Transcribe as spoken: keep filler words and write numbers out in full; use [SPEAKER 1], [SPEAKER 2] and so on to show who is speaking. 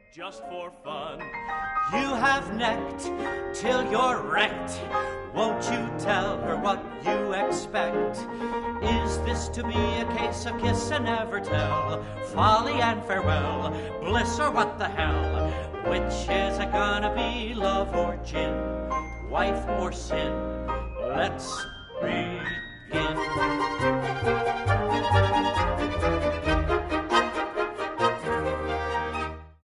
[SPEAKER 1] just for fun.
[SPEAKER 2] You have necked till you're wrecked. Won't you tell her what you expect? Is this to be a case of kiss and never tell? Folly and farewell, bliss or what the hell? Which is it gonna be, love or gin? Wife or sin? Let's be